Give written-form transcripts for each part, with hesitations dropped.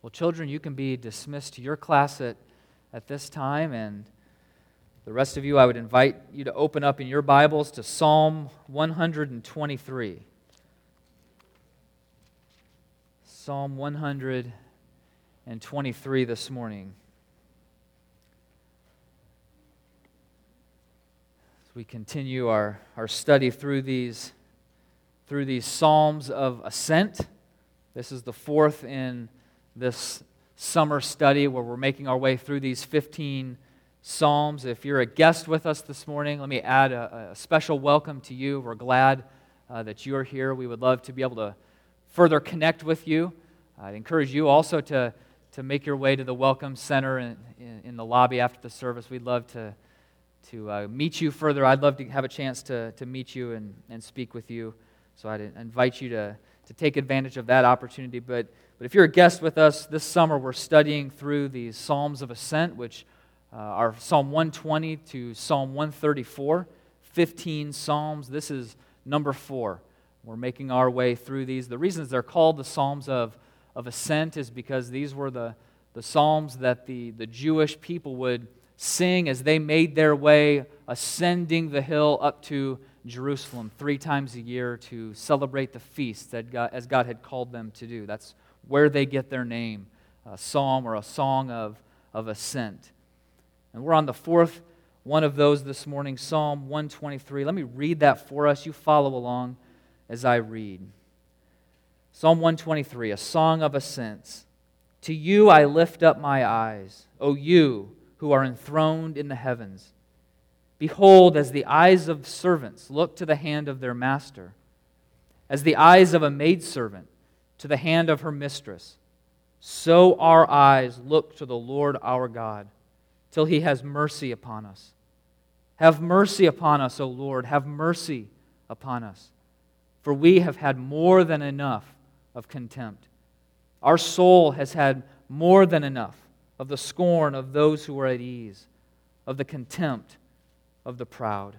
Well, children, you can be dismissed to your class at this time, and the rest of you, I would invite you to open up in your Bibles to Psalm 123. Psalm 123 this morning. As we continue our study through these Psalms of Ascent. This is the fourth in this summer study where we're making our way through these 15 Psalms. If you're a guest with us this morning, let me add a special welcome to you. We're glad that you're here. We would love to be able to further connect with you. I'd encourage you also to make your way to the Welcome Center in the lobby after the service. We'd love to meet you further. I'd love to have a chance to meet you and speak with you. So I'd invite you to take advantage of that opportunity. But if you're a guest with us this summer, we're studying through these Psalms of Ascent, which are Psalm 120 to Psalm 134, 15 Psalms. This is number 4. We're making our way through these. The reasons they're called the Psalms of Ascent is because these were the Psalms that the Jewish people would sing as they made their way ascending the hill up to Jerusalem 3 times a year to celebrate the feast as God had called them to do. That's where they get their name, a psalm or a song of ascent. And we're on the fourth one of those this morning, Psalm 123. Let me read that for us. You follow along as I read. Psalm 123, a song of ascents. To you I lift up my eyes, O you who are enthroned in the heavens. Behold, as the eyes of servants look to the hand of their master, as the eyes of a maidservant to the hand of her mistress, so our eyes look to the Lord our God, till He has mercy upon us. Have mercy upon us, O Lord, have mercy upon us, for we have had more than enough of contempt. Our soul has had more than enough of the scorn of those who are at ease, of the contempt of the proud.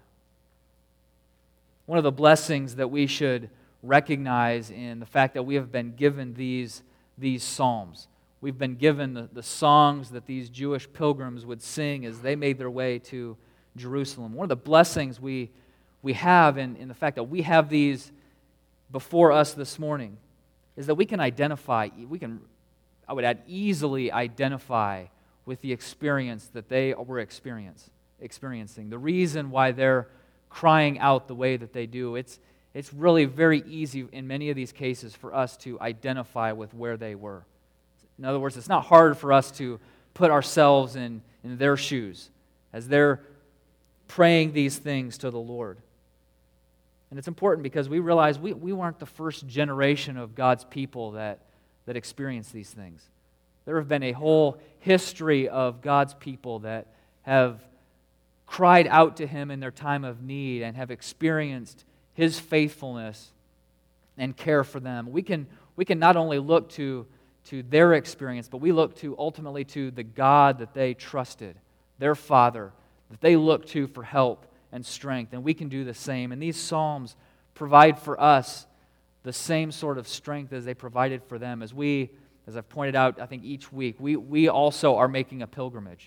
One of the blessings that we should recognize in the fact that we have been given these psalms. We've been given the songs that these Jewish pilgrims would sing as they made their way to Jerusalem. One of the blessings we have in the fact that we have these before us this morning is that we can identify, I would add, easily identify with the experience that they were experiencing. The reason why they're crying out the way that they do, it's really very easy in many of these cases for us to identify with where they were. In other words, it's not hard for us to put ourselves in their shoes as they're praying these things to the Lord. And it's important because we realize we weren't the first generation of God's people that experienced these things. There have been a whole history of God's people that have cried out to Him in their time of need and have experienced His faithfulness and care for them. We can not only look to their experience, but we look to ultimately to the God that they trusted, their Father, that they looked to for help and strength, and we can do the same. And these Psalms provide for us the same sort of strength as they provided for them. As I've pointed out, I think each week, we also are making a pilgrimage.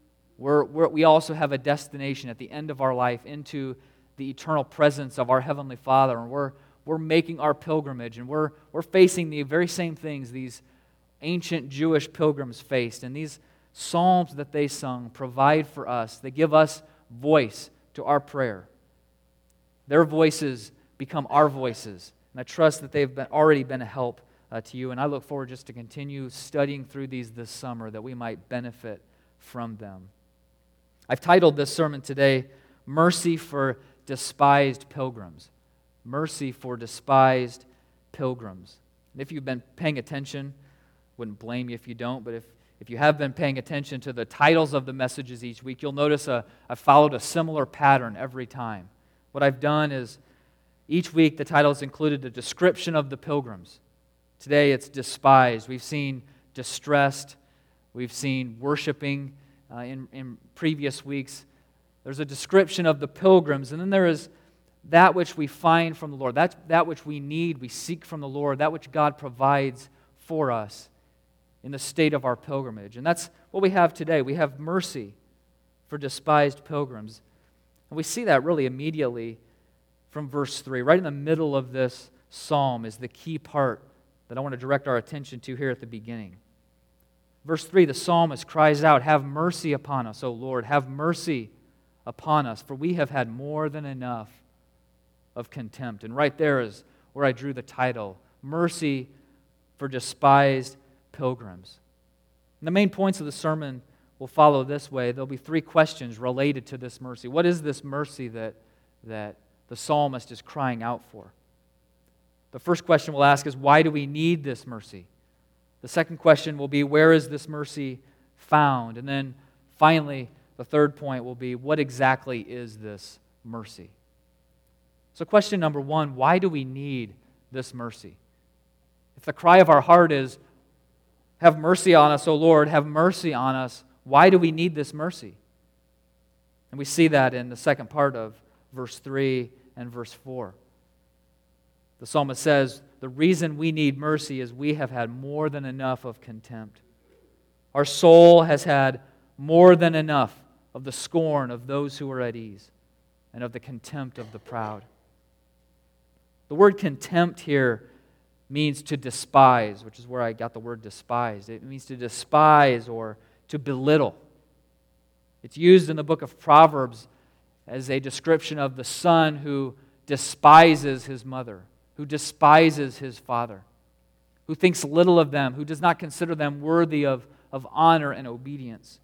We also have a destination at the end of our life into the eternal presence of our Heavenly Father, and we're making our pilgrimage, and we're facing the very same things these ancient Jewish pilgrims faced. And these psalms that they sung provide for us. They give us voice to our prayer. Their voices become our voices, and I trust that they've already been a help to you. And I look forward just to continue studying through these this summer that we might benefit from them. I've titled this sermon today, Mercy for Despised Pilgrims. Mercy for Despised Pilgrims. And if you've been paying attention, wouldn't blame you if you don't, but if you have been paying attention to the titles of the messages each week, you'll notice I've followed a similar pattern every time. What I've done is each week the titles included a description of the pilgrims. Today it's despised. We've seen distressed. We've seen worshiping in previous weeks. There's a description of the pilgrims, and then there is that which we find from the Lord, that which we need, we seek from the Lord, that which God provides for us in the state of our pilgrimage. And that's what we have today. We have mercy for despised pilgrims. And we see that really immediately from verse 3. Right in the middle of this psalm is the key part that I want to direct our attention to here at the beginning. Verse 3, the psalmist cries out, "Have mercy upon us, O Lord, have mercy upon us, for we have had more than enough of contempt." And right there is where I drew the title, Mercy for Despised Pilgrims. And the main points of the sermon will follow this way. There'll be three questions related to this mercy. What is this mercy that the psalmist is crying out for? The first question we'll ask is, why do we need this mercy? The second question will be, where is this mercy found? And then finally, the third point will be, what exactly is this mercy? So question number one, why do we need this mercy? If the cry of our heart is, "Have mercy on us, O Lord, have mercy on us," why do we need this mercy? And we see that in the second part of verse 3 and verse 4. The psalmist says, the reason we need mercy is we have had more than enough of contempt. Our soul has had more than enough of the scorn of those who are at ease and of the contempt of the proud. The word contempt here means to despise, which is where I got the word despise. It means to despise or to belittle. It's used in the book of Proverbs as a description of the son who despises his mother, who despises his father, who thinks little of them, who does not consider them worthy of honor and obedience.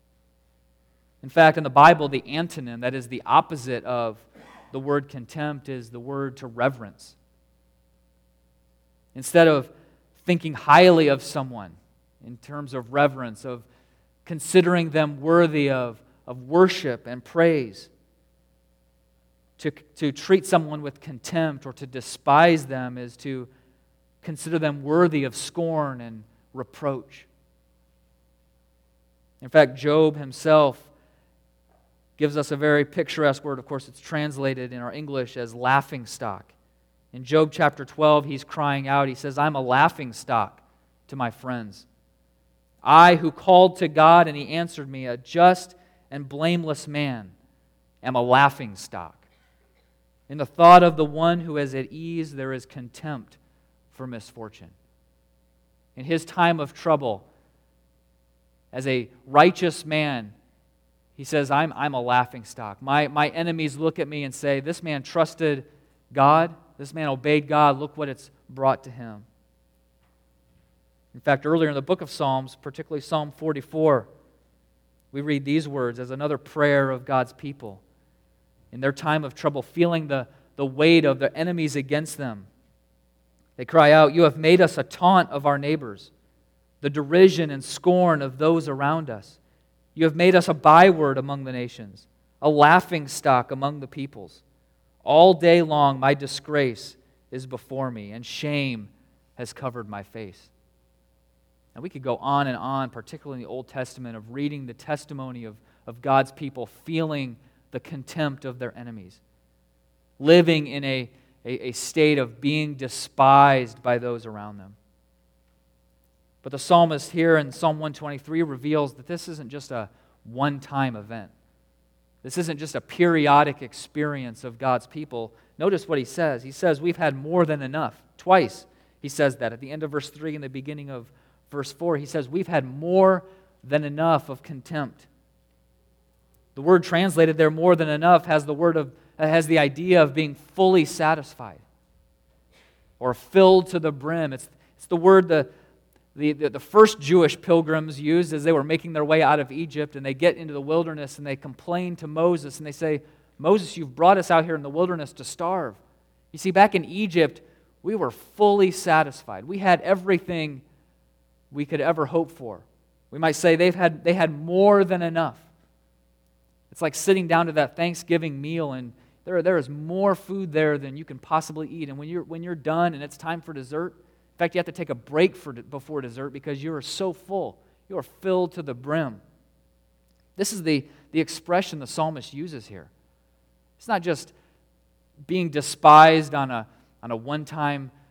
In fact, in the Bible, the antonym, that is the opposite of the word contempt, is the word to reverence. Instead of thinking highly of someone in terms of reverence, of considering them worthy of worship and praise, to treat someone with contempt or to despise them is to consider them worthy of scorn and reproach. In fact, Job himself gives us a very picturesque word. Of course, it's translated in our English as laughing stock. In Job chapter 12, he's crying out. He says, "I'm a laughing stock to my friends. I who called to God and He answered me, a just and blameless man, am a laughing stock. In the thought of the one who is at ease, there is contempt for misfortune." In his time of trouble, as a righteous man, he says, I'm a laughing stock. My enemies look at me and say, "This man trusted God. This man obeyed God. Look what it's brought to him." In fact, earlier in the book of Psalms, particularly Psalm 44, we read these words as another prayer of God's people. In their time of trouble, feeling the weight of their enemies against them, they cry out, "You have made us a taunt of our neighbors, the derision and scorn of those around us. You have made us a byword among the nations, a laughing stock among the peoples. All day long my disgrace is before me, and shame has covered my face." And we could go on and on, particularly in the Old Testament, of reading the testimony of God's people feeling the contempt of their enemies, living in a state of being despised by those around them. But the psalmist here in Psalm 123 reveals that this isn't just a one-time event. This isn't just a periodic experience of God's people. Notice what he says. He says, we've had more than enough. Twice he says that. At the end of verse 3 and the beginning of verse 4, he says, we've had more than enough of contempt. The word translated there, more than enough, has the idea of being fully satisfied or filled to the brim. It's the word the first Jewish pilgrims used as they were making their way out of Egypt, and they get into the wilderness and they complain to Moses and they say, "Moses, you've brought us out here in the wilderness to starve." You see, back in Egypt, we were fully satisfied. We had everything we could ever hope for. We might say they had more than enough. It's like sitting down to that Thanksgiving meal, and there is more food there than you can possibly eat. And when you're done and it's time for dessert, in fact, you have to take a break before dessert because you are so full. You are filled to the brim. This is the expression the psalmist uses here. It's not just being despised on a one-time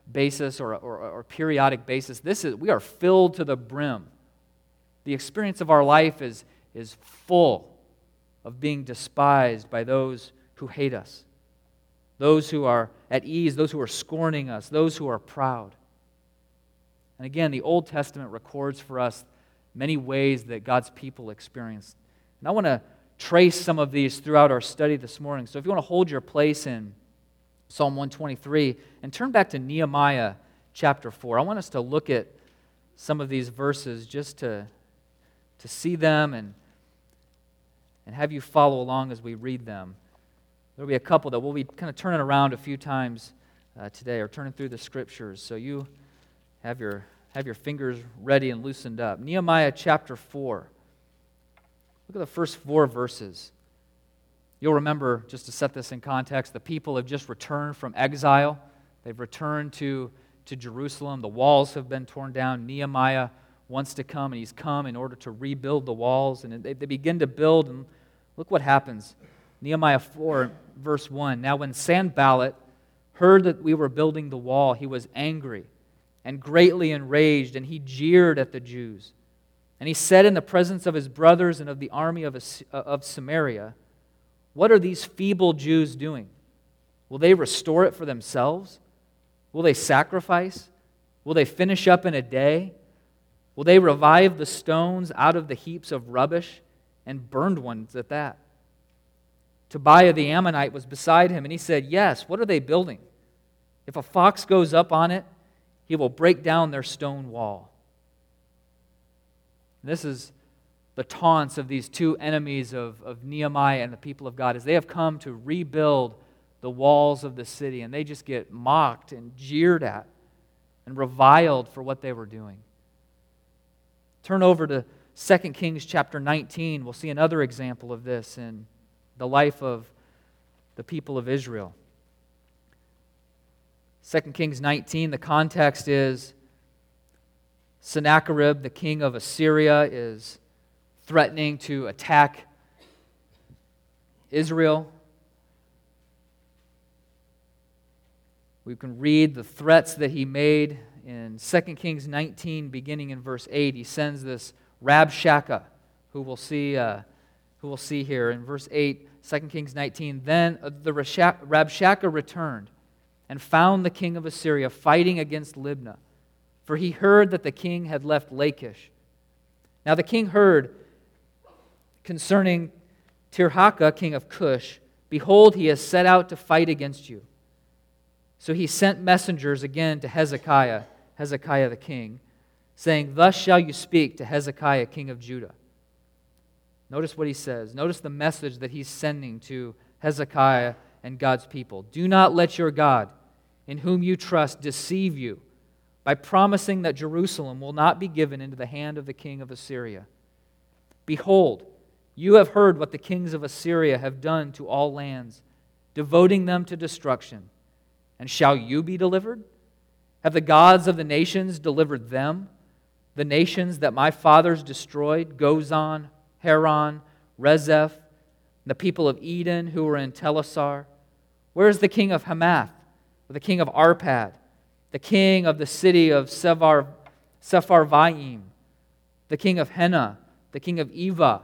basis or periodic basis. We are filled to the brim. The experience of our life is full of being despised by those who hate us, those who are at ease, those who are scorning us, those who are proud. And again, the Old Testament records for us many ways that God's people experienced. And I want to trace some of these throughout our study this morning. So if you want to hold your place in Psalm 123 and turn back to Nehemiah chapter 4, I want us to look at some of these verses just to see them and have you follow along as we read them. There will be a couple that we'll be kind of turning around a few times today, or turning through the Scriptures. So you have your fingers ready and loosened up. Nehemiah chapter 4. Look at the first 4 verses. You'll remember, just to set this in context, the people have just returned from exile. They've returned to Jerusalem. The walls have been torn down. Nehemiah wants to come, and he's come in order to rebuild the walls. And they begin to build, and look what happens. Nehemiah 4, verse 1. Now when Sanballat heard that we were building the wall, he was angry and greatly enraged, and he jeered at the Jews. And he said in the presence of his brothers and of the army of Samaria, "What are these feeble Jews doing? Will they restore it for themselves? Will they sacrifice? Will they finish up in a day? Will they revive the stones out of the heaps of rubbish, and burned ones at that?" Tobiah the Ammonite was beside him, and he said, "Yes, what are they building? If a fox goes up on it, he will break down their stone wall." This is the taunts of these two enemies of Nehemiah and the people of God, as they have come to rebuild the walls of the city, and they just get mocked and jeered at and reviled for what they were doing. Turn over to 2 Kings chapter 19. We'll see another example of this in the life of the people of Israel. 2 Kings 19, the context is Sennacherib, the king of Assyria, is threatening to attack Israel. We can read the threats that he made in 2 Kings 19, beginning in verse 8. He sends this Rabshakeh, who we'll see here in verse 8, 2 Kings 19. Then the Rabshakeh returned and found the king of Assyria fighting against Libnah, for he heard that the king had left Lachish. Now the king heard concerning Tirhakah, king of Cush, "Behold, he has set out to fight against you." So he sent messengers again to Hezekiah the king, saying, "Thus shall you speak to Hezekiah, king of Judah." Notice what he says. Notice the message that he's sending to Hezekiah and God's people. "Do not let your God, in whom you trust, deceive you by promising that Jerusalem will not be given into the hand of the king of Assyria. Behold, you have heard what the kings of Assyria have done to all lands, devoting them to destruction. And shall you be delivered? Have the gods of the nations delivered them, the nations that my fathers destroyed, Gozan, Haran, Rezeph, the people of Eden who were in Telassar? Where is the king of Hamath, or the king of Arpad, the king of the city of Sepharvaim, the king of Hena, the king of Eva?"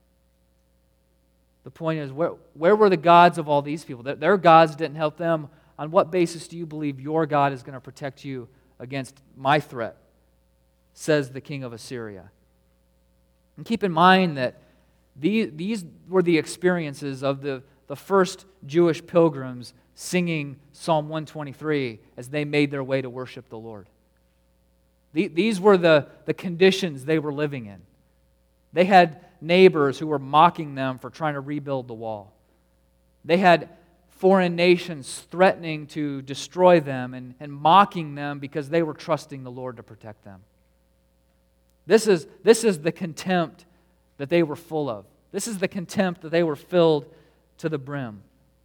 The point is, where were the gods of all these people? Their gods didn't help them. On what basis do you believe your God is going to protect you against my threat? Says the king of Assyria. And keep in mind that these were the experiences of the first Jewish pilgrims singing Psalm 123 as they made their way to worship the Lord. These were the conditions they were living in. They had neighbors who were mocking them for trying to rebuild the wall. They had foreign nations threatening to destroy them and mocking them because they were trusting the Lord to protect them. This is the contempt that they were full of. This is the contempt that they were filled to the brim.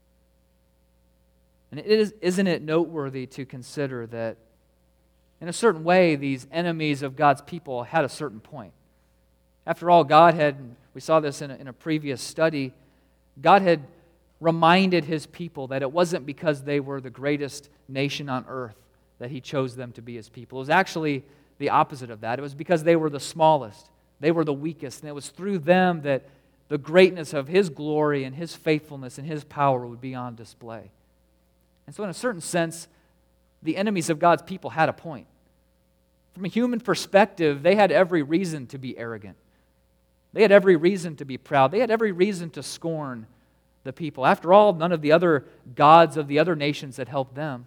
And isn't it noteworthy to consider that in a certain way these enemies of God's people had a certain point? After all, God had, we saw this in a previous study, God had reminded His people that it wasn't because they were the greatest nation on earth that he chose them to be his people. It was actually the opposite of that. It was because they were the smallest, they were the weakest, and it was through them that the greatness of his glory and his faithfulness and his power would be on display. And so in a certain sense, the enemies of God's people had a point. From a human perspective, they had every reason to be arrogant. They had every reason to be proud. They had every reason to scorn the people. After all, none of the other gods of the other nations had helped them.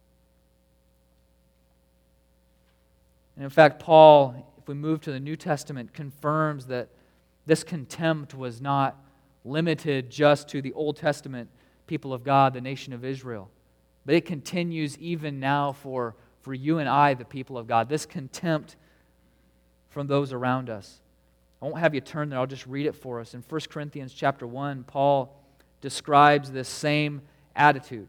And in fact, Paul, if we move to the New Testament, confirms that this contempt was not limited just to the Old Testament people of God, the nation of Israel. But it continues even now for you and I, the people of God. This contempt from those around us. I won't have you turn there. I'll just read it for us. In 1 Corinthians chapter 1, Paul describes this same attitude.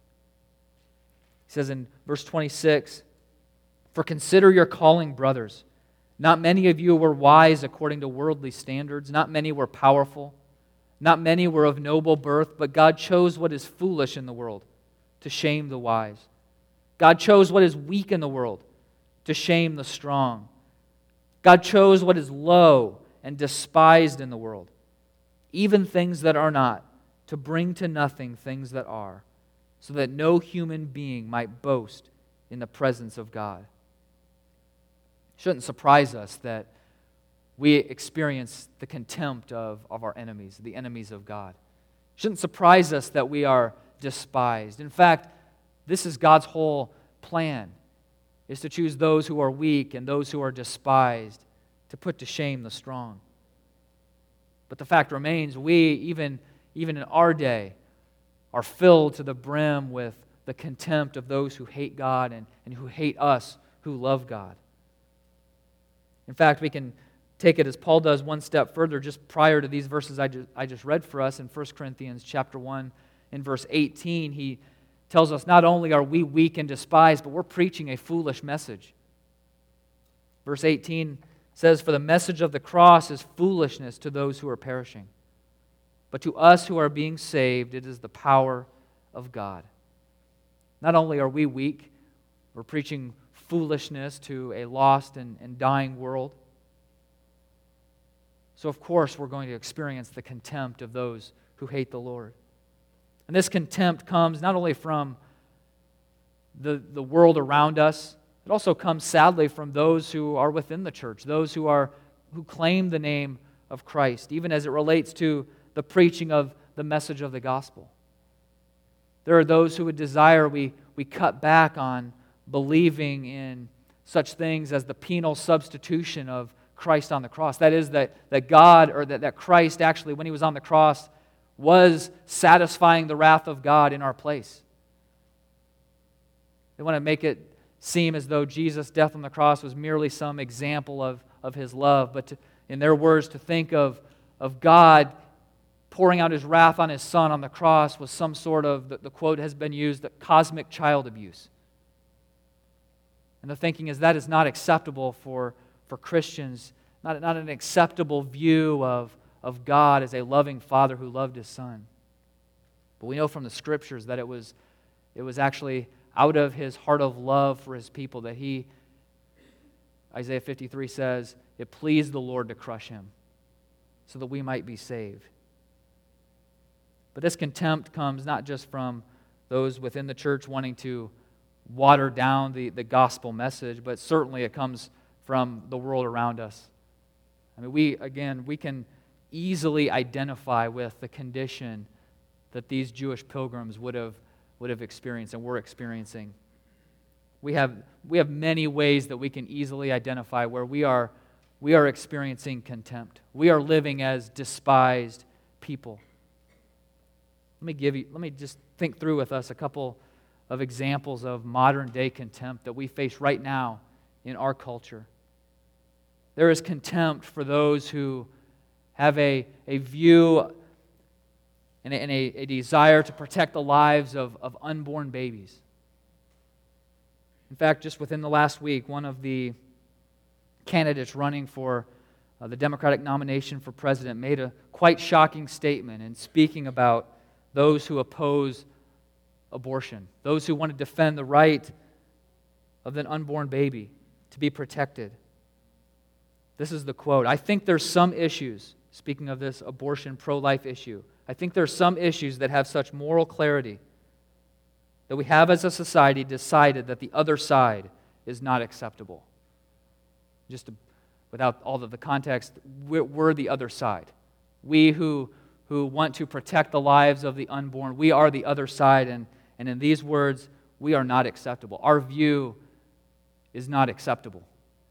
He says in verse 26, "For consider your calling, brothers. Not many of you were wise according to worldly standards. Not many were powerful. Not many were of noble birth, but God chose what is foolish in the world to shame the wise. God chose what is weak in the world to shame the strong. God chose what is low and despised in the world, even things that are not, to bring to nothing things that are, so that no human being might boast in the presence of God." It shouldn't surprise us that we experience the contempt of our enemies, the enemies of God. It shouldn't surprise us that we are despised. In fact, this is God's whole plan, is to choose those who are weak and those who are despised to put to shame the strong. But the fact remains, we, even in our day, are filled to the brim with the contempt of those who hate God and who hate us who love God. In fact, we can take it as Paul does one step further just prior to these verses I just read for us in 1 Corinthians chapter 1 in verse 18. He tells us not only are we weak and despised, but we're preaching a foolish message. Verse 18 says, "For the message of the cross is foolishness to those who are perishing. But to us who are being saved, it is the power of God." Not only are we weak, we're preaching foolishness to a lost and dying world. So of course we're going to experience the contempt of those who hate the Lord. And this contempt comes not only from the world around us, it also comes sadly from those who are within the church, those who claim the name of Christ, even as it relates to the preaching of the message of the gospel. There are those who would desire we cut back on believing in such things as the penal substitution of Christ on the cross. That is, that God, or that Christ actually, when He was on the cross, was satisfying the wrath of God in our place. They want to make it seem as though Jesus' death on the cross was merely some example of His love, but in their words, to think of God pouring out His wrath on His Son on the cross was some sort of, the quote has been used, the cosmic child abuse. And the thinking is that is not acceptable for Christians, not an acceptable view of God as a loving Father who loved His Son. But we know from the Scriptures that it was actually out of His heart of love for His people that He, Isaiah 53 says, it pleased the Lord to crush Him so that we might be saved. But this contempt comes not just from those within the church wanting to water down the gospel message, but certainly it comes from the world around us. I mean, we can easily identify with the condition that these Jewish pilgrims would have experienced and were experiencing. We have many ways that we can easily identify where we are experiencing contempt. We are living as despised people. Let me just think through with us a couple of examples of modern day contempt that we face right now in our culture. There is contempt for those who have a view and a desire to protect the lives of unborn babies. In fact, just within the last week, one of the candidates running for the Democratic nomination for president made a quite shocking statement in speaking about those who oppose abortion, those who want to defend the right of an unborn baby to be protected. This is the quote. I think there's some issues, speaking of this abortion pro-life issue, I think there's some issues that have such moral clarity that we have as a society decided that the other side is not acceptable. Without all of the context, we're the other side. We who want to protect the lives of the unborn, we are the other side, and in these words, we are not acceptable. Our view is not acceptable.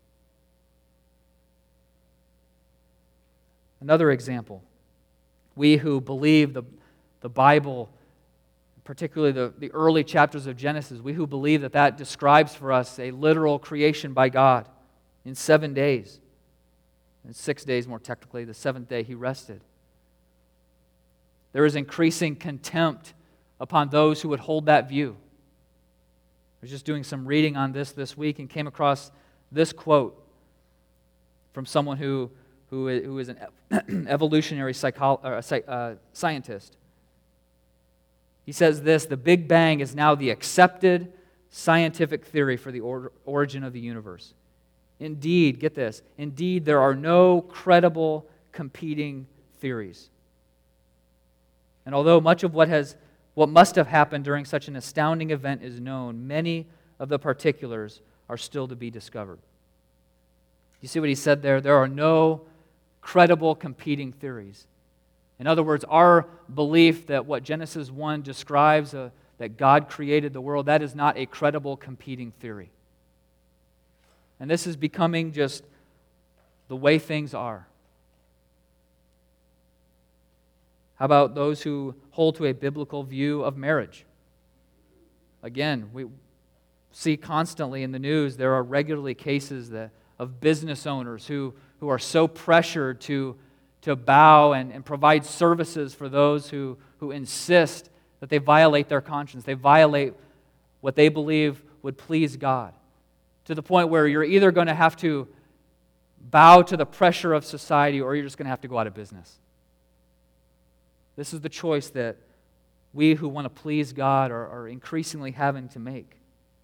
Another example, we who believe the Bible, particularly the early chapters of Genesis, we who believe that describes for us a literal creation by God in 7 days. In 6 days, more technically, the seventh day he rested. There is increasing contempt upon those who would hold that view. I was just doing some reading on this week and came across this quote from someone who is an evolutionary scientist. He says this: the Big Bang is now the accepted scientific theory for the origin of the universe. Indeed, get this, indeed there are no credible competing theories. And although much of what must have happened during such an astounding event is known, many of the particulars are still to be discovered. You see what he said there? There are no credible competing theories. In other words, our belief that what Genesis 1 describes, that God created the world, that is not a credible competing theory. And this is becoming just the way things are. How about those who hold to a biblical view of marriage? Again, we see constantly in the news there are regularly cases of business owners who are so pressured to bow and provide services for those who insist that they violate their conscience. They violate what they believe would please God, to the point where you're either going to have to bow to the pressure of society or you're just going to have to go out of business. This is the choice that we who want to please God are increasingly having to make.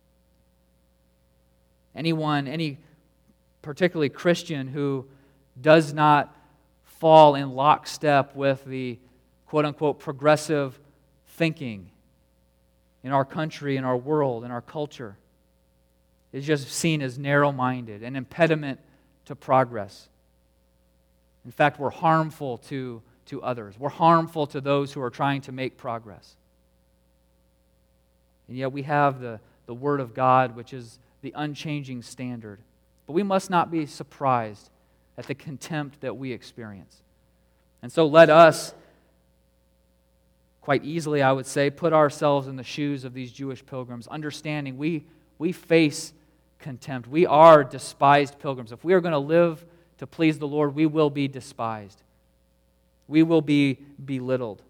Any particularly Christian who does not fall in lockstep with the quote-unquote progressive thinking in our country, in our world, in our culture, is just seen as narrow-minded, an impediment to progress. In fact, we're harmful to others. We're harmful to those who are trying to make progress. And yet we have the Word of God, which is the unchanging standard. But we must not be surprised at the contempt that we experience. And so let us, quite easily I would say, put ourselves in the shoes of these Jewish pilgrims, understanding we face contempt. We are despised pilgrims. If we are going to live to please the Lord, we will be despised. We will be belittled.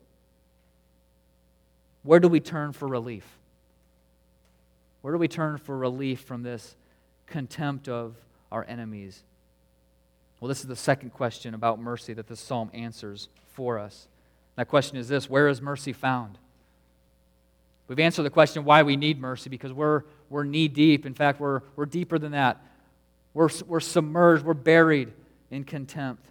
Where do we turn for relief? Where do we turn for relief from this contempt of our enemies? Well, this is the second question about mercy that this psalm answers for us. That question is this: where is mercy found? We've answered the question why we need mercy, because we're knee-deep. In fact, we're deeper than that. We're submerged, we're buried in contempt.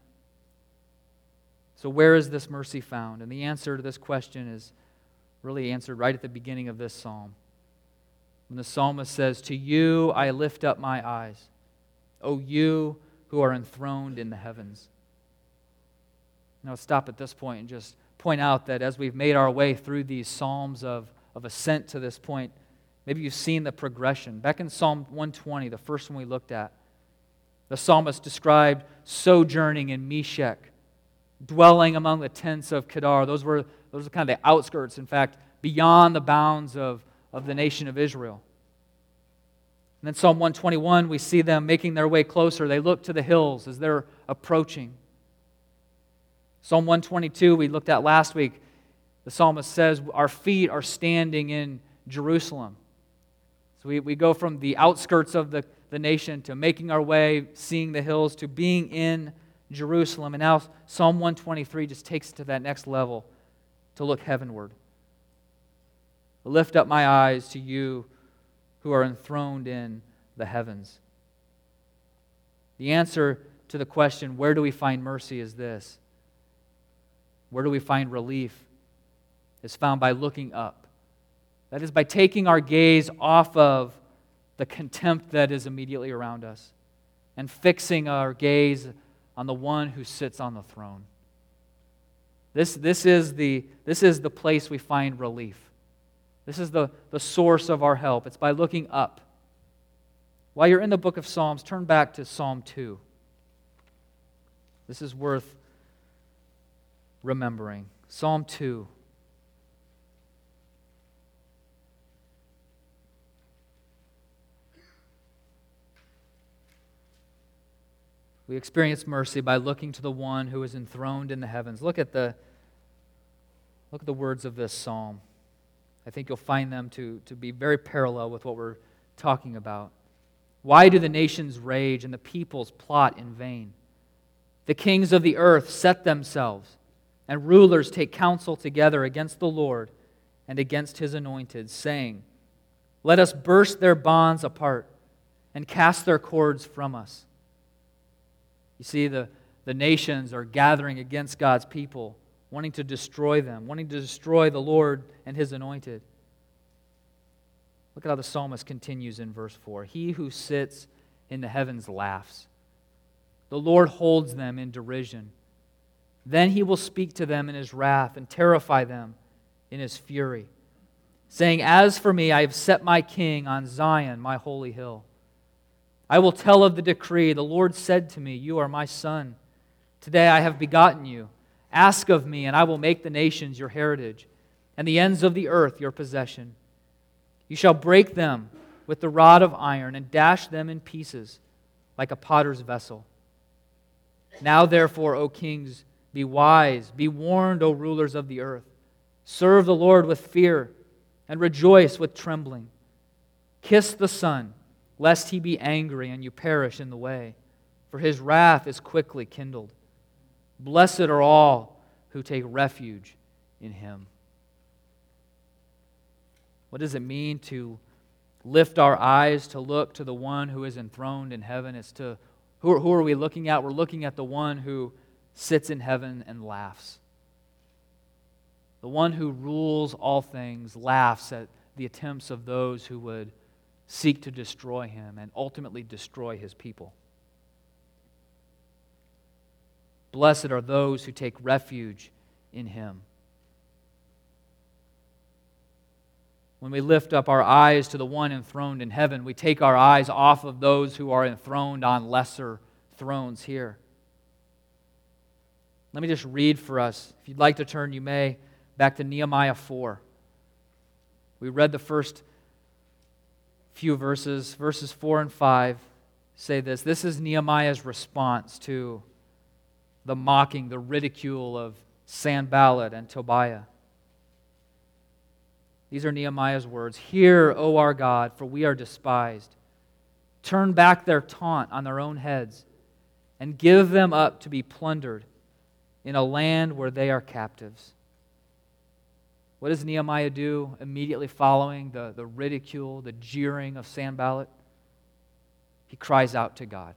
So where is this mercy found? And the answer to this question is really answered right at the beginning of this psalm. When the psalmist says, "To you I lift up my eyes, O you who are enthroned in the heavens." Now let's stop at this point and just point out that as we've made our way through these psalms of ascent to this point, maybe you've seen the progression. Back in Psalm 120, the first one we looked at, the psalmist described sojourning in Meshech, dwelling among the tents of Kedar. Those were kind of the outskirts, in fact, beyond the bounds of the nation of Israel. And then Psalm 121, we see them making their way closer. They look to the hills as they're approaching. Psalm 122, we looked at last week, the psalmist says, our feet are standing in Jerusalem. So we go from the outskirts of the nation to making our way, seeing the hills, to being in Jerusalem. And now Psalm 123 just takes it to that next level, to look heavenward. Lift up my eyes to you who are enthroned in the heavens. The answer to the question, where do we find mercy, is this. Where do we find relief? Is found by looking up. That is, by taking our gaze off of the contempt that is immediately around us and fixing our gaze on the one who sits on the throne. This is the place we find relief. This is the source of our help. It's by looking up. While you're in the book of Psalms, turn back to Psalm 2. This is worth remembering. Psalm 2. We experience mercy by looking to the one who is enthroned in the heavens. Look at the words of this psalm. I think you'll find them to be very parallel with what we're talking about. Why do the nations rage and the peoples plot in vain? The kings of the earth set themselves, and rulers take counsel together against the Lord and against His anointed, saying, "Let us burst their bonds apart and cast their cords from us." You see, the nations are gathering against God's people, wanting to destroy them, wanting to destroy the Lord and His anointed. Look at how the psalmist continues in verse 4. He who sits in the heavens laughs. The Lord holds them in derision. Then He will speak to them in His wrath and terrify them in His fury, saying, "As for me, I have set my king on Zion, my holy hill. I will tell of the decree. The Lord said to me, 'You are my son. Today I have begotten you. Ask of me, and I will make the nations your heritage, and the ends of the earth your possession. You shall break them with the rod of iron and dash them in pieces like a potter's vessel.' Now therefore, O kings, be wise. Be warned, O rulers of the earth. Serve the Lord with fear and rejoice with trembling. Kiss the Son, lest He be angry and you perish in the way, for His wrath is quickly kindled. Blessed are all who take refuge in Him." What does it mean to lift our eyes to look to the one who is enthroned in heaven? It's to who are we looking at? We're looking at the one who sits in heaven and laughs. The one who rules all things laughs at the attempts of those who would seek to destroy Him and ultimately destroy His people. Blessed are those who take refuge in Him. When we lift up our eyes to the one enthroned in heaven, we take our eyes off of those who are enthroned on lesser thrones here. Let me just read for us. If you'd like to turn, you may, back to Nehemiah 4. We read the first few verses. Verses 4 and 5 say this. This is Nehemiah's response to the mocking, the ridicule of Sanballat and Tobiah. These are Nehemiah's words. "Hear, O our God, for we are despised. Turn back their taunt on their own heads, and give them up to be plundered in a land where they are captives." What does Nehemiah do immediately following the ridicule, the jeering of Sanballat? He cries out to God.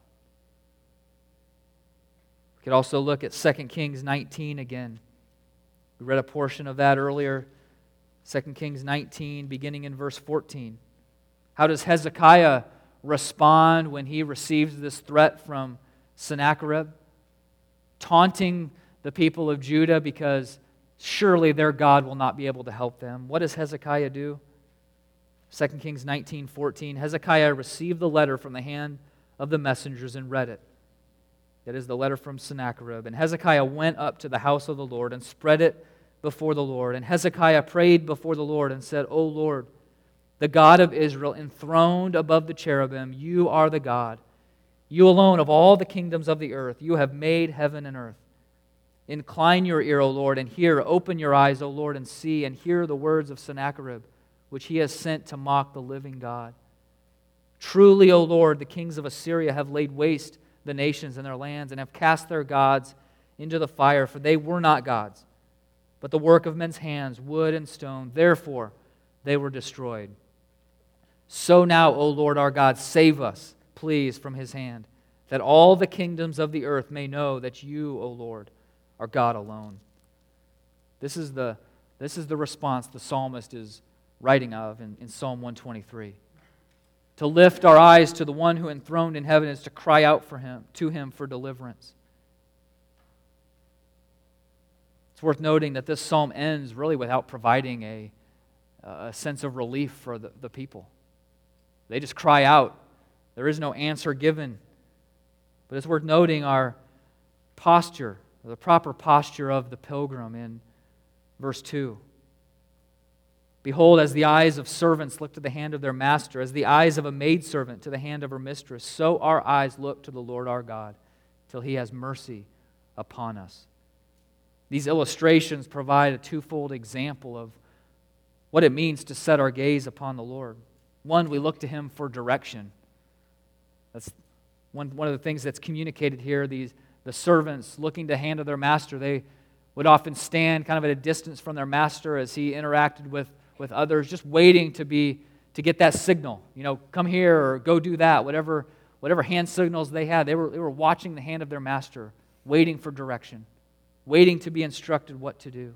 We could also look at 2 Kings 19 again. We read a portion of that earlier. 2 Kings 19, beginning in verse 14. How does Hezekiah respond when he receives this threat from Sennacherib? Taunting the people of Judah because surely their God will not be able to help them. What does Hezekiah do? 2 Kings 19:14. Hezekiah received the letter from the hand of the messengers and read it. That is the letter from Sennacherib. And Hezekiah went up to the house of the Lord and spread it before the Lord. And Hezekiah prayed before the Lord and said, "O Lord, the God of Israel, enthroned above the cherubim, you are the God. You alone of all the kingdoms of the earth, you have made heaven and earth. Incline your ear, O Lord, and hear. Open your eyes, O Lord, and see, and hear the words of Sennacherib, which he has sent to mock the living God. Truly, O Lord, the kings of Assyria have laid waste the nations and their lands, and have cast their gods into the fire, for they were not gods, but the work of men's hands, wood and stone. Therefore, they were destroyed. So now, O Lord our God, save us, please, from his hand, that all the kingdoms of the earth may know that you, O Lord, are God alone. This is the response the psalmist is writing of in Psalm 123. To lift our eyes to the one who enthroned in heaven is to cry out to him for deliverance. It's worth noting that this psalm ends really without providing a sense of relief for the people. They just cry out. There is no answer given. But it's worth noting our posture, the proper posture of the pilgrim in verse 2. Behold, as the eyes of servants look to the hand of their master, as the eyes of a maidservant to the hand of her mistress, so our eyes look to the Lord our God, till he has mercy upon us. These illustrations provide a twofold example of what it means to set our gaze upon the Lord. One, we look to him for direction. That's one of the things that's communicated here. The servants looking to the hand of their master, they would often stand kind of at a distance from their master as he interacted with others, just waiting to get that signal. Come here or go do that. Whatever hand signals they had, they were watching the hand of their master, waiting for direction, waiting to be instructed what to do.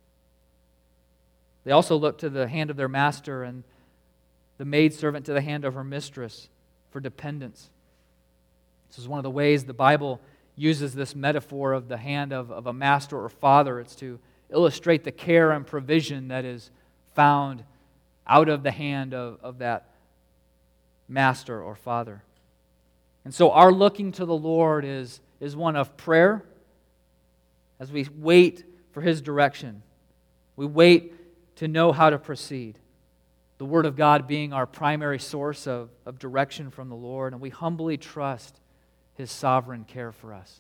They also looked to the hand of their master and the maidservant to the hand of her mistress for dependence. This is one of the ways the Bible uses this metaphor of the hand of a master or father. It's to illustrate the care and provision that is found out of the hand of that master or father. And so our looking to the Lord is one of prayer as we wait for his direction. We wait to know how to proceed. The Word of God being our primary source of direction from the Lord, and we humbly trust his sovereign care for us.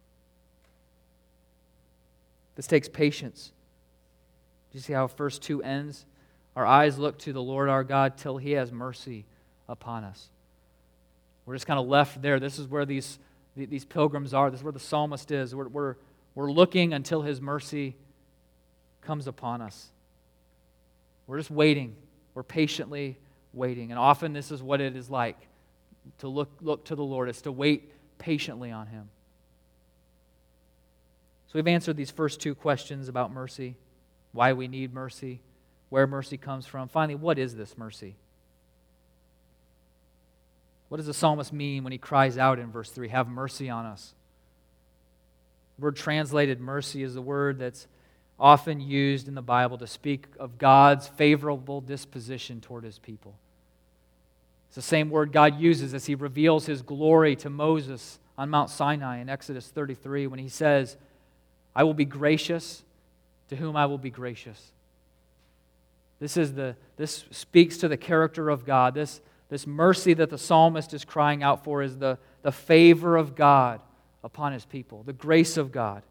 This takes patience. Do you see how verse 2 ends? Our eyes look to the Lord our God till he has mercy upon us. We're just kind of left there. This is where these pilgrims are. This is where the psalmist is. We're looking until his mercy comes upon us. We're just waiting. We're patiently waiting. And often this is what it is like to look to the Lord. It's to wait patiently on him. So we've answered these first two questions about mercy, why we need mercy, where mercy comes from. Finally, what is this mercy? What does the psalmist mean when he cries out in verse 3, have mercy on us? The word translated mercy is the word that's often used in the Bible to speak of God's favorable disposition toward his people. It's the same word God uses as he reveals his glory to Moses on Mount Sinai in Exodus 33 when he says, I will be gracious to whom I will be gracious. This speaks to the character of God. This mercy that the psalmist is crying out for is the favor of God upon his people, the grace of God.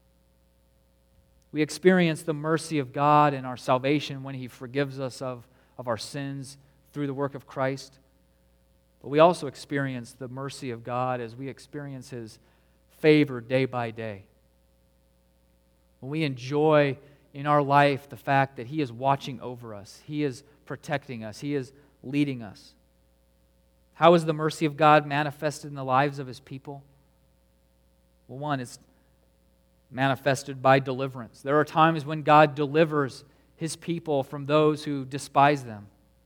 We experience the mercy of God in our salvation when he forgives us of our sins through the work of Christ. But we also experience the mercy of God as we experience his favor day by day. When we enjoy in our life the fact that he is watching over us, he is protecting us, he is leading us. How is the mercy of God manifested in the lives of his people? Well, one, it's manifested by deliverance. There are times when God delivers his people from those who despise them.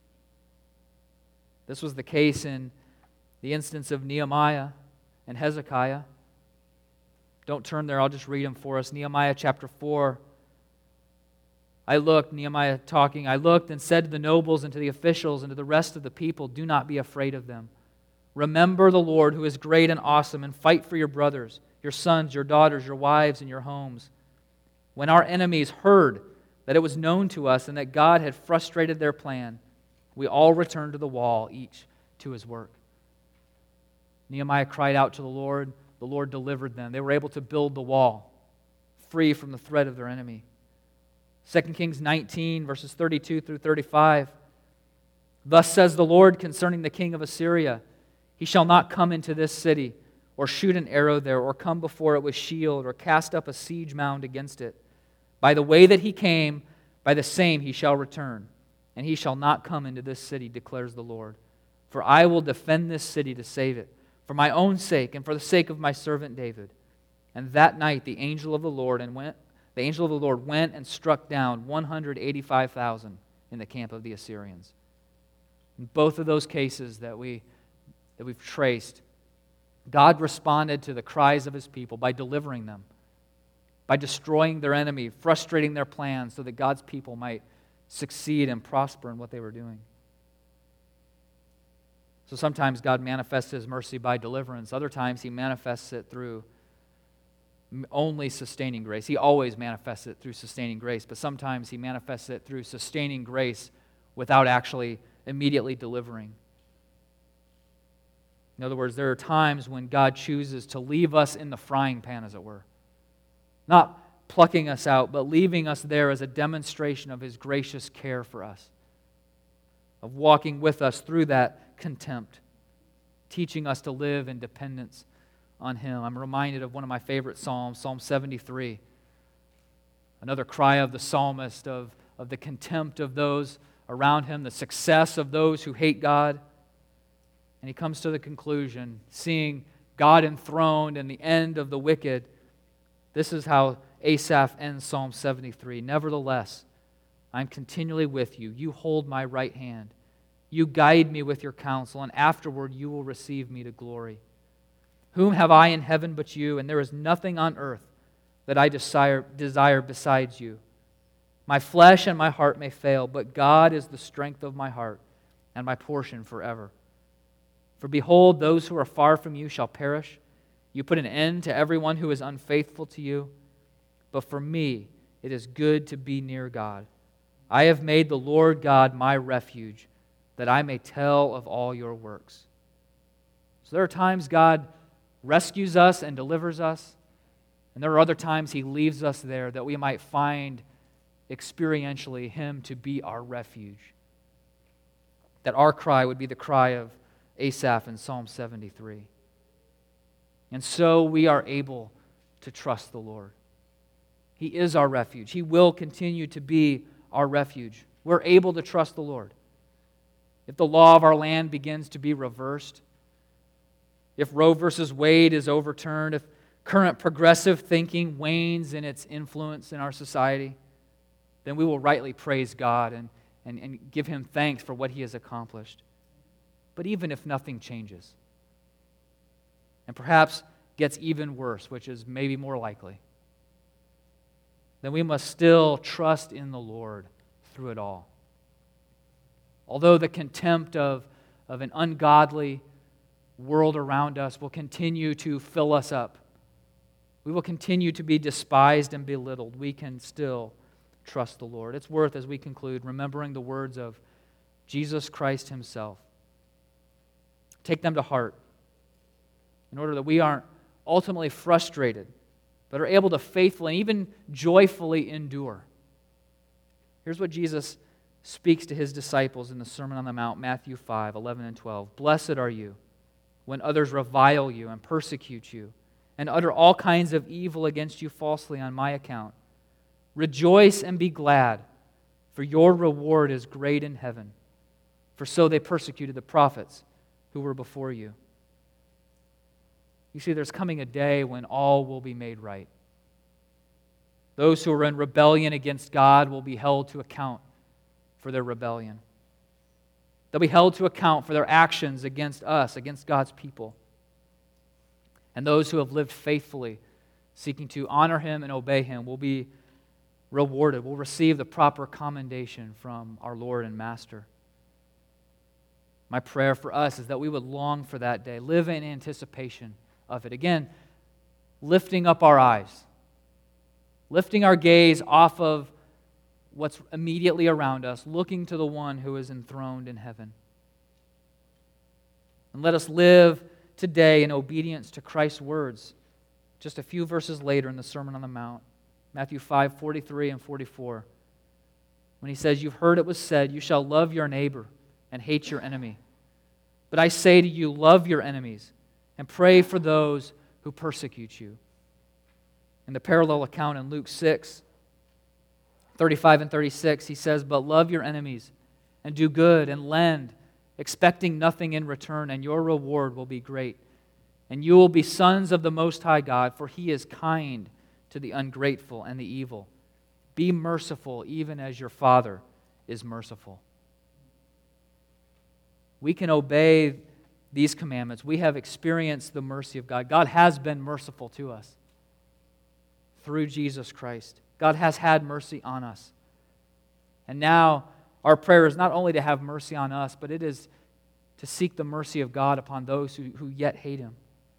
This was the case in the instance of Nehemiah and Hezekiah. Don't turn there, I'll just read them for us. Nehemiah chapter 4. Nehemiah talking, I looked and said to the nobles and to the officials and to the rest of the people, do not be afraid of them. Remember the Lord who is great and awesome, and fight for your brothers, your sons, your daughters, your wives, and your homes. When our enemies heard that it was known to us and that God had frustrated their plan, we all returned to the wall, each to his work. Nehemiah cried out to the Lord delivered them. They were able to build the wall, free from the threat of their enemy. 2 Kings 19, verses 32 through 35. Thus says the Lord concerning the king of Assyria, he shall not come into this city, or shoot an arrow there, or come before it with shield, or cast up a siege mound against it. By the way that he came, by the same he shall return. and he shall not come into this city, declares the Lord. For I will defend this city to save it, for my own sake and for the sake of my servant David. And that night the angel of the Lord went and struck down 185,000 in the camp of the Assyrians. In both of those cases that we've traced, God responded to the cries of his people by delivering them, by destroying their enemy, frustrating their plans so that God's people might succeed and prosper in what they were doing. So sometimes God manifests his mercy by deliverance. Other times he manifests it through only sustaining grace. He always manifests it through sustaining grace, but sometimes he manifests it through sustaining grace without actually immediately delivering. In other words, there are times when God chooses to leave us in the frying pan, as it were. Not plucking us out, but leaving us there as a demonstration of his gracious care for us, of walking with us through that contempt, teaching us to live in dependence on him. I'm reminded of one of my favorite psalms, Psalm 73. Another cry of the psalmist of the contempt of those around him, the success of those who hate God. And he comes to the conclusion, seeing God enthroned and the end of the wicked, this is how Asaph ends Psalm 73. Nevertheless, I'm continually with you. You hold my right hand. You guide me with your counsel, and afterward you will receive me to glory. Whom have I in heaven but you? And there is nothing on earth that I desire besides you. My flesh and my heart may fail, but God is the strength of my heart and my portion forever. For behold, those who are far from you shall perish. You put an end to everyone who is unfaithful to you. But for me, it is good to be near God. I have made the Lord God my refuge, that I may tell of all your works. So there are times God rescues us and delivers us, and there are other times he leaves us there that we might find experientially him to be our refuge. That our cry would be the cry of Asaph in Psalm 73. And so we are able to trust the Lord. He is our refuge. He will continue to be our refuge. We're able to trust the Lord. If the law of our land begins to be reversed, if Roe versus Wade is overturned, if current progressive thinking wanes in its influence in our society, then we will rightly praise God and give him thanks for what he has accomplished. But even if nothing changes, and perhaps gets even worse, which is maybe more likely, then we must still trust in the Lord through it all. Although the contempt of an ungodly world around us will continue to fill us up, we will continue to be despised and belittled, we can still trust the Lord. It's worth, as we conclude, remembering the words of Jesus Christ himself. Take them to heart in order that we aren't ultimately frustrated, but are able to faithfully and even joyfully endure. Here's what Jesus speaks to his disciples in the Sermon on the Mount, Matthew 5, 11 and 12. Blessed are you when others revile you and persecute you and utter all kinds of evil against you falsely on my account. Rejoice and be glad, for your reward is great in heaven. For so they persecuted the prophets who were before you. You see, there's coming a day when all will be made right. Those who are in rebellion against God will be held to account for their rebellion. They'll be held to account for their actions against us, against God's people. And those who have lived faithfully, seeking to honor him and obey him, will be rewarded, will receive the proper commendation from our Lord and Master. My prayer for us is that we would long for that day, live in anticipation of it. Again, lifting up our eyes, lifting our gaze off of what's immediately around us, looking to the one who is enthroned in heaven. And let us live today in obedience to Christ's words. Just a few verses later in the Sermon on the Mount, Matthew 5, 43 and 44, when he says, "You've heard it was said, you shall love your neighbor and hate your enemy. But I say to you, love your enemies and pray for those who persecute you." In the parallel account in Luke 6, 35 and 36, he says, "But love your enemies and do good and lend, expecting nothing in return, and your reward will be great. And you will be sons of the Most High God, for He is kind to the ungrateful and the evil. Be merciful, even as your Father is merciful. We can obey these commandments. We have experienced the mercy of God. God has been merciful to us through Jesus Christ. God has had mercy on us. And now our prayer is not only to have mercy on us, but it is to seek the mercy of God upon those who yet hate Him.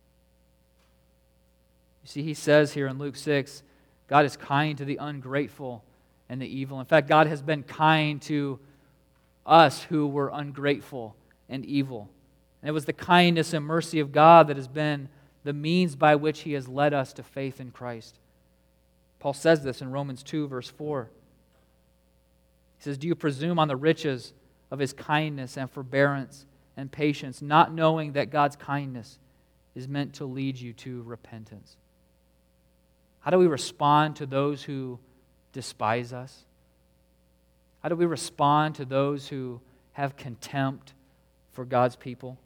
You see, He says here in Luke 6, God is kind to the ungrateful and the evil. In fact, God has been kind to us who were ungrateful and evil. And it was the kindness and mercy of God that has been the means by which He has led us to faith in Christ. Paul says this in Romans 2, verse 4. He says, "Do you presume on the riches of His kindness and forbearance and patience, not knowing that God's kindness is meant to lead you to repentance?" How do we respond to those who despise us? How do we respond to those who have contempt for God's people?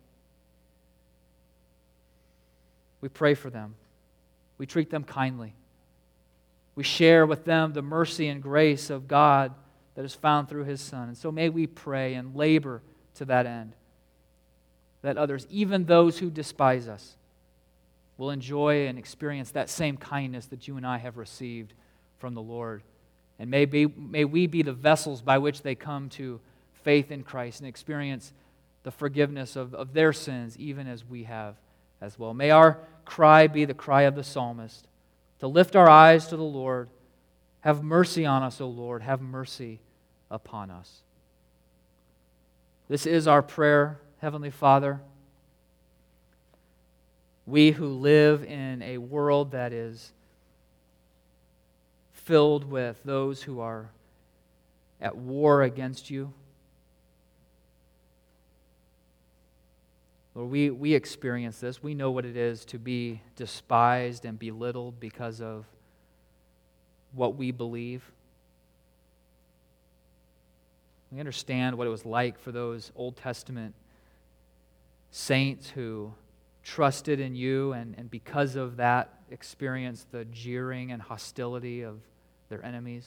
We pray for them. We treat them kindly. We share with them the mercy and grace of God that is found through His Son. And so may we pray and labor to that end, that others, even those who despise us, will enjoy and experience that same kindness that you and I have received from the Lord. And may we be the vessels by which they come to faith in Christ and experience the forgiveness of their sins, even as we have as well. May our cry be the cry of the psalmist, to lift our eyes to the Lord. Have mercy on us, O Lord. Have mercy upon us. This is our prayer, Heavenly Father. We who live in a world that is filled with those who are at war against you, Lord, we experience this. We know what it is to be despised and belittled because of what we believe. We understand what it was like for those Old Testament saints who trusted in you and because of that experienced the jeering and hostility of their enemies.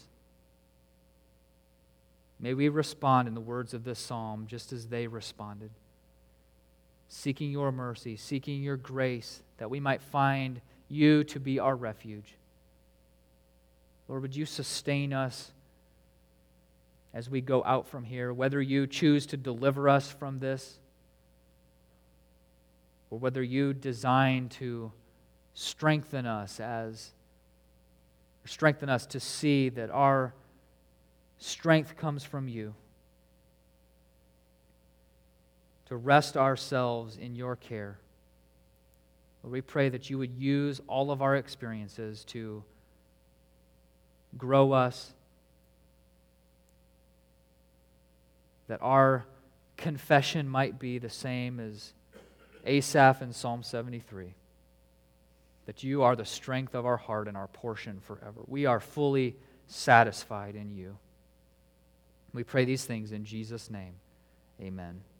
May we respond in the words of this psalm just as they responded, seeking your mercy, seeking your grace, that we might find you to be our refuge. Lord, would you sustain us as we go out from here, whether you choose to deliver us from this, or whether you design to strengthen us to see that our strength comes from you, to rest ourselves in your care. Lord, we pray that you would use all of our experiences to grow us, that our confession might be the same as Asaph in Psalm 73, that you are the strength of our heart and our portion forever. We are fully satisfied in you. We pray these things in Jesus' name. Amen.